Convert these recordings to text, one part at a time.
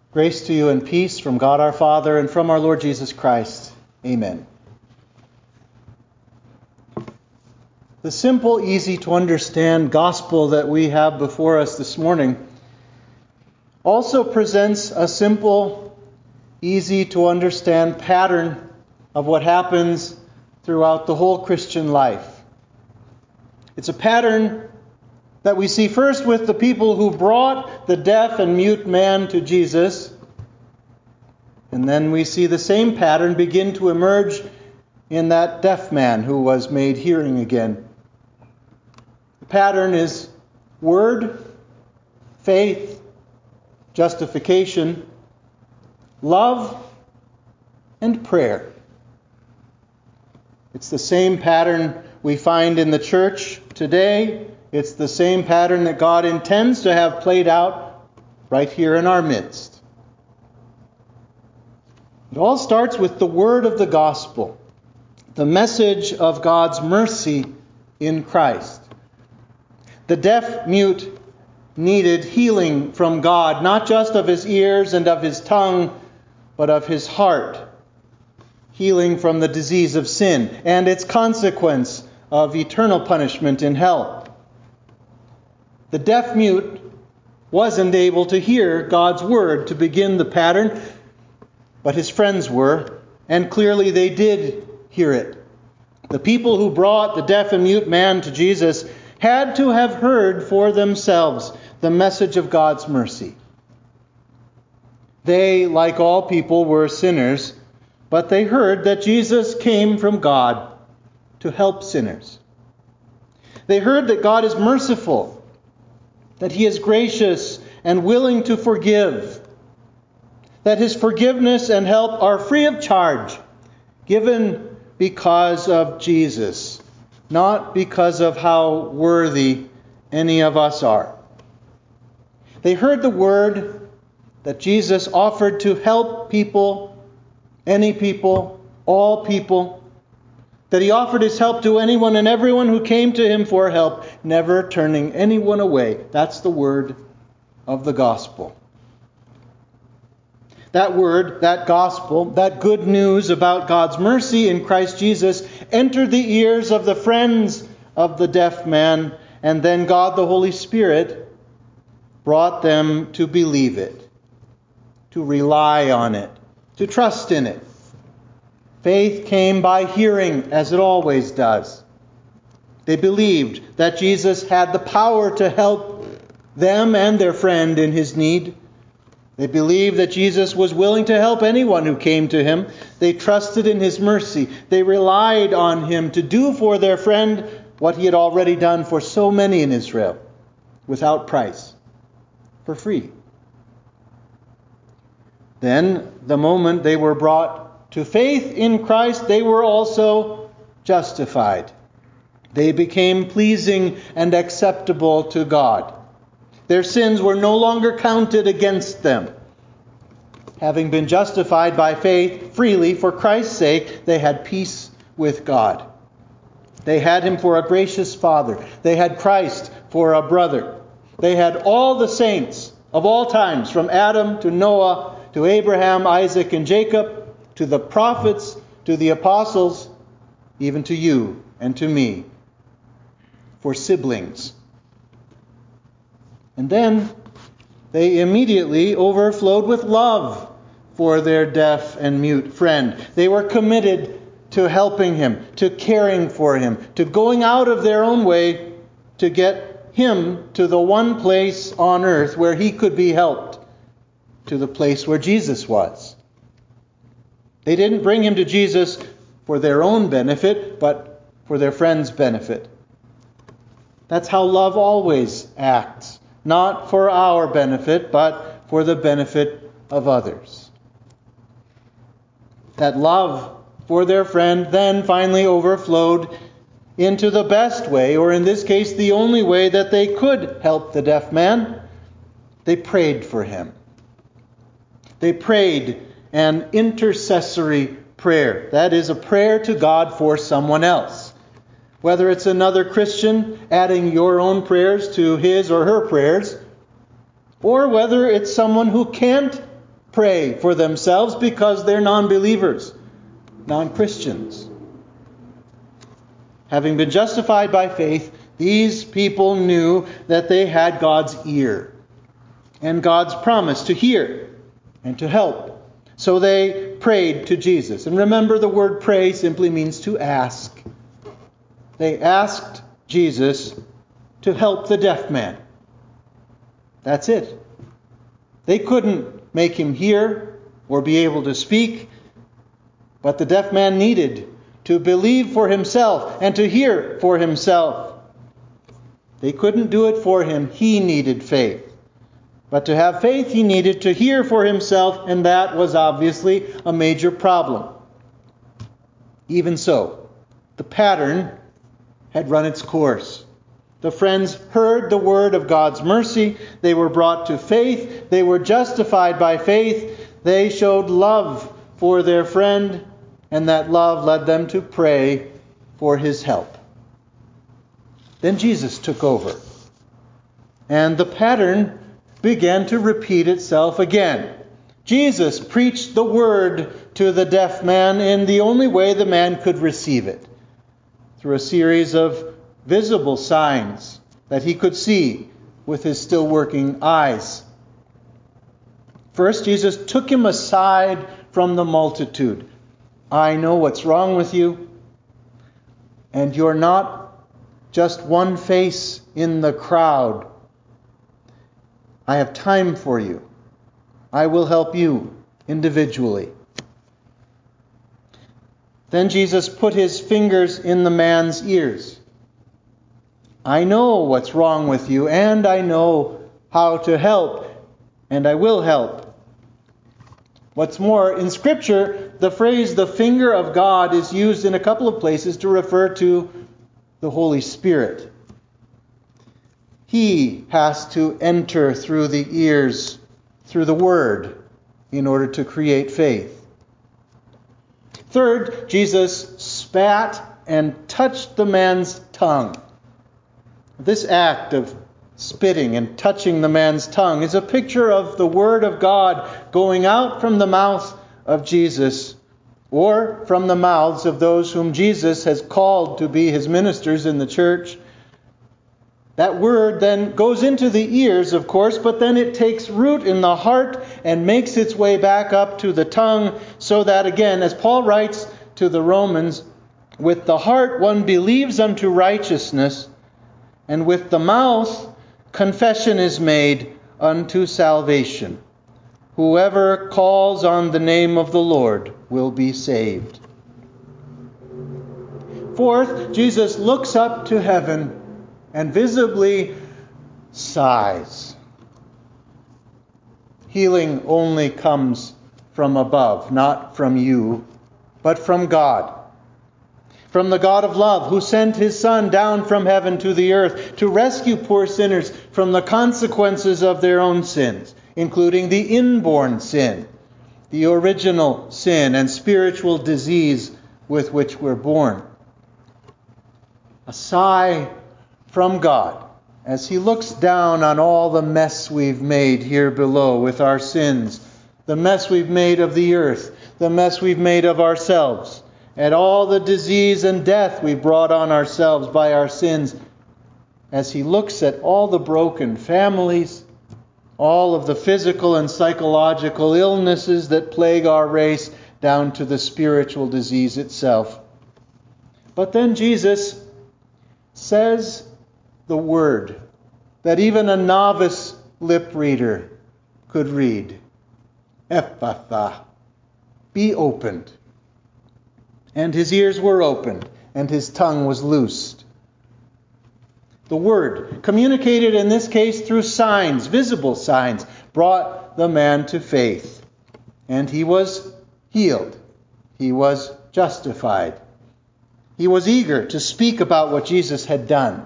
Grace to you and peace from God our Father and from our Lord Jesus Christ. Amen. The simple, easy to understand gospel that we have before us this morning also presents a simple, easy to understand pattern of what happens throughout the whole Christian life. It's a pattern that we see first with the people who brought the deaf and mute man to Jesus. And then we see the same pattern begin to emerge in that deaf man who was made hearing again. The pattern is word, faith, justification, love, and prayer. It's the same pattern we find in the church today. It's the same pattern that God intends to have played out right here in our midst. It all starts with the word of the gospel, the message of God's mercy in Christ. The deaf-mute needed healing from God, not just of his ears and of his tongue, but of his heart. Healing from the disease of sin and its consequence of eternal punishment in hell. The deaf-mute wasn't able to hear God's word to begin the pattern, but his friends were, and clearly they did hear it. The people who brought the deaf and mute man to Jesus had to have heard for themselves the message of God's mercy. They, like all people, were sinners, but they heard that Jesus came from God to help sinners. They heard that God is merciful, that he is gracious and willing to forgive, that his forgiveness and help are free of charge, given because of Jesus, not because of how worthy any of us are. They heard the word that Jesus offered to help people, any people, all people, that he offered his help to anyone and everyone who came to him for help, never turning anyone away. That's the word of the gospel. That word, that gospel, that good news about God's mercy in Christ Jesus entered the ears of the friends of the deaf man, and then God the Holy Spirit brought them to believe it, to rely on it, to trust in it. Faith came by hearing, as it always does. They believed that Jesus had the power to help them and their friend in his need. They believed that Jesus was willing to help anyone who came to him. They trusted in his mercy. They relied on him to do for their friend what he had already done for so many in Israel, without price, for free. Then, the moment they were brought to faith in Christ, they were also justified. They became pleasing and acceptable to God. Their sins were no longer counted against them. Having been justified by faith freely for Christ's sake, they had peace with God. They had him for a gracious Father. They had Christ for a brother. They had all the saints of all times, from Adam to Noah to Abraham, Isaac, and Jacob, to the prophets, to the apostles, even to you and to me, for siblings. And then they immediately overflowed with love for their deaf and mute friend. They were committed to helping him, to caring for him, to going out of their own way to get him to the one place on earth where he could be helped, to the place where Jesus was. They didn't bring him to Jesus for their own benefit, but for their friend's benefit. That's how love always acts. Not for our benefit, but for the benefit of others. That love for their friend then finally overflowed into the best way, or in this case, the only way that they could help the deaf man. They prayed for him. They prayed an intercessory prayer. That is a prayer to God for someone else. Whether it's another Christian adding your own prayers to his or her prayers, or whether it's someone who can't pray for themselves because they're non-believers, non-Christians. Having been justified by faith, these people knew that they had God's ear and God's promise to hear and to help. So they prayed to Jesus. And remember, the word pray simply means to ask. They asked Jesus to help the deaf man. That's it. They couldn't make him hear or be able to speak, but the deaf man needed to believe for himself and to hear for himself. They couldn't do it for him. He needed faith. But to have faith, he needed to hear for himself, and that was obviously a major problem. Even so, the pattern had run its course. The friends heard the word of God's mercy. They were brought to faith. They were justified by faith. They showed love for their friend, and that love led them to pray for his help. Then Jesus took over, and the pattern began to repeat itself again. Jesus preached the word to the deaf man in the only way the man could receive it, through a series of visible signs that he could see with his still working eyes. First, Jesus took him aside from the multitude. I know what's wrong with you, and you're not just one face in the crowd. I have time for you. I will help you individually. Then Jesus put his fingers in the man's ears. I know what's wrong with you, and I know how to help, and I will help. What's more, in Scripture, the phrase the finger of God is used in a couple of places to refer to the Holy Spirit. He has to enter through the ears, through the Word, in order to create faith. Third, Jesus spat and touched the man's tongue. This act of spitting and touching the man's tongue is a picture of the Word of God going out from the mouth of Jesus, or from the mouths of those whom Jesus has called to be his ministers in the church. That word then goes into the ears, of course, but then it takes root in the heart and makes its way back up to the tongue, so that again, as Paul writes to the Romans, with the heart one believes unto righteousness, and with the mouth confession is made unto salvation. Whoever calls on the name of the Lord will be saved. Fourth, Jesus looks up to heaven and visibly sighs. Healing only comes from above, not from you, but from God. From the God of love, who sent his Son down from heaven to the earth to rescue poor sinners from the consequences of their own sins, including the inborn sin, the original sin and spiritual disease with which we're born. A sigh from God as he looks down on all the mess we've made here below with our sins, the mess we've made of the earth, the mess we've made of ourselves, and all the disease and death we've brought on ourselves by our sins. As he looks at all the broken families, all of the physical and psychological illnesses that plague our race, down to the spiritual disease itself. But then Jesus says the word that even a novice lip reader could read. Ephphatha, be opened. And his ears were opened, and his tongue was loosed. The word, communicated in this case through signs, visible signs, brought the man to faith. And he was healed. He was justified. He was eager to speak about what Jesus had done.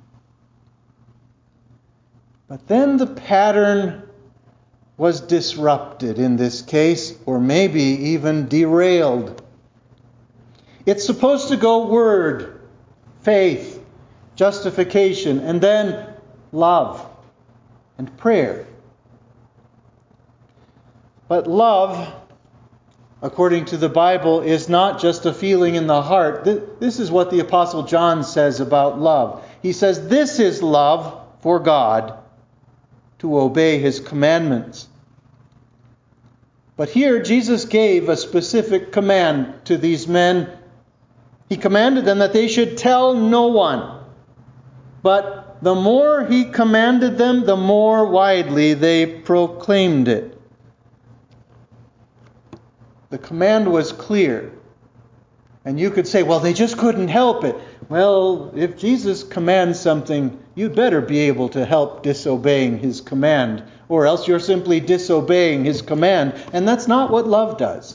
But then the pattern was disrupted in this case, or maybe even derailed. It's supposed to go word, faith, justification, and then love and prayer. But love, according to the Bible, is not just a feeling in the heart. This is what the Apostle John says about love. He says, "This is love for God, to obey His commandments." But here Jesus gave a specific command to these men. He commanded them that they should tell no one. But the more He commanded them, the more widely they proclaimed it. The command was clear. And you could say, well, they just couldn't help it. Well, if Jesus commands something, you'd better be able to help disobeying His command, or else you're simply disobeying His command. And that's not what love does.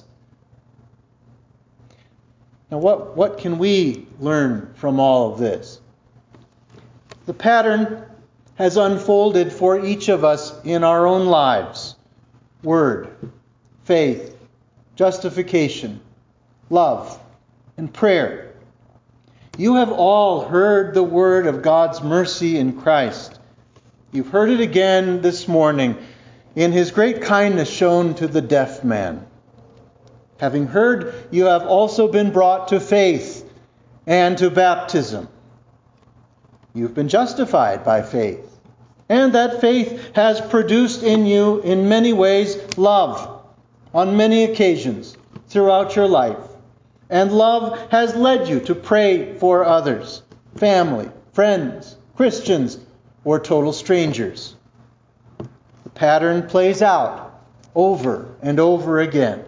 Now, what can we learn from all of this? The pattern has unfolded for each of us in our own lives. Word, faith, justification, love, and prayer. You have all heard the word of God's mercy in Christ. You've heard it again this morning in His great kindness shown to the deaf man. Having heard, you have also been brought to faith and to baptism. You've been justified by faith. And that faith has produced in you, in many ways, love on many occasions throughout your life. And love has led you to pray for others, family, friends, Christians, or total strangers. The pattern plays out over and over again.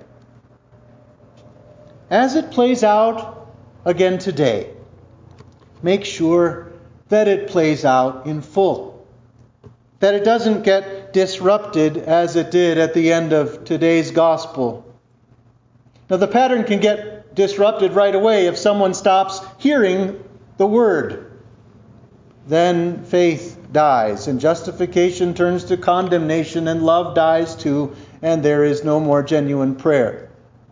As it plays out again today, make sure that it plays out in full. That it doesn't get disrupted as it did at the end of today's gospel. Now, the pattern can get disrupted right away if someone stops hearing the word. Then faith dies, and justification turns to condemnation, and love dies too, and there is no more genuine prayer.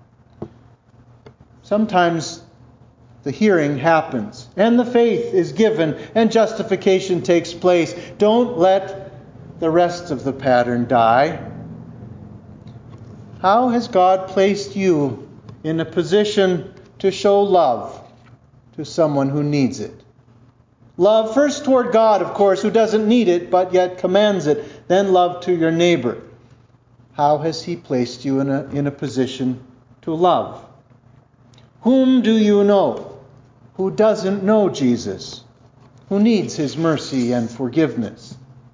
Sometimes the hearing happens, and the faith is given, and justification takes place. Don't let the rest of the pattern die. How has God placed you in a position to show love to someone who needs it? Love first toward God, of course, who doesn't need it, but yet commands it. Then love to your neighbor. How has He placed you in a position to love? Whom do you know who doesn't know Jesus, who needs His mercy and forgiveness?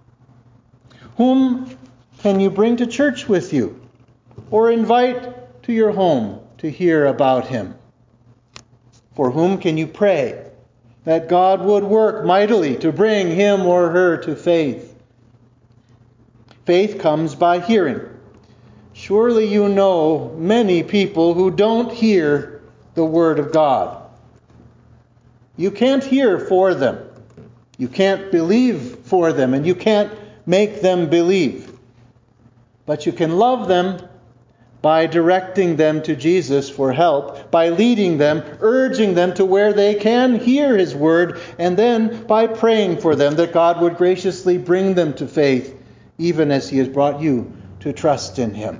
Whom can you bring to church with you or invite to your home to hear about Him? For whom can you pray that God would work mightily to bring him or her to faith? Faith comes by hearing. Surely you know many people who don't hear the Word of God. You can't hear for them. You can't believe for them, and you can't make them believe. But you can love them by directing them to Jesus for help, by leading them, urging them to where they can hear His Word, and then by praying for them that God would graciously bring them to faith, even as He has brought you to trust in Him.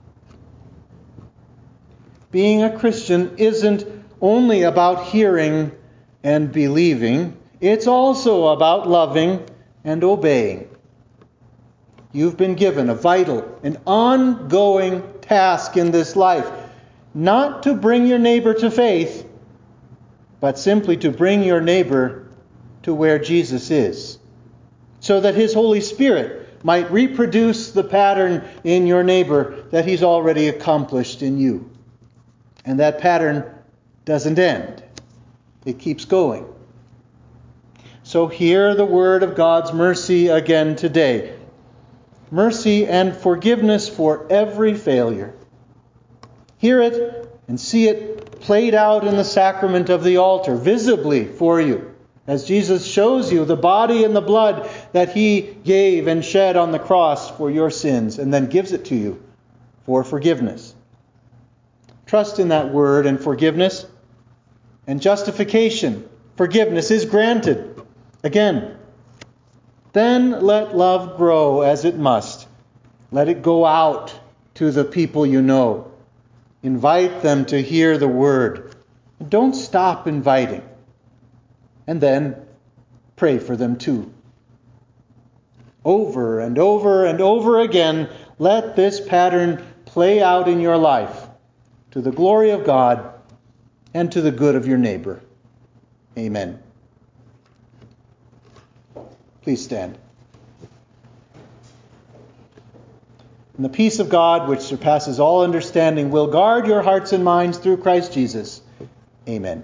Being a Christian isn't only about hearing and believing, it's also about loving and obeying. You've been given a vital and ongoing task in this life, not to bring your neighbor to faith, but simply to bring your neighbor to where Jesus is, so that His Holy Spirit might reproduce the pattern in your neighbor that He's already accomplished in you. And that pattern doesn't end. It keeps going. So hear the word of God's mercy again today. Mercy and forgiveness for every failure. Hear it and see it played out in the sacrament of the altar, visibly for you, as Jesus shows you the body and the blood that He gave and shed on the cross for your sins, and then gives it to you for forgiveness. Trust in that word, and forgiveness and justification. Forgiveness is granted. Again, then let love grow as it must. Let it go out to the people you know. Invite them to hear the word. Don't stop inviting. And then pray for them too. Over and over and over again, let this pattern play out in your life to the glory of God and to the good of your neighbor. Amen. Please stand. And the peace of God, which surpasses all understanding, will guard your hearts and minds through Christ Jesus. Amen.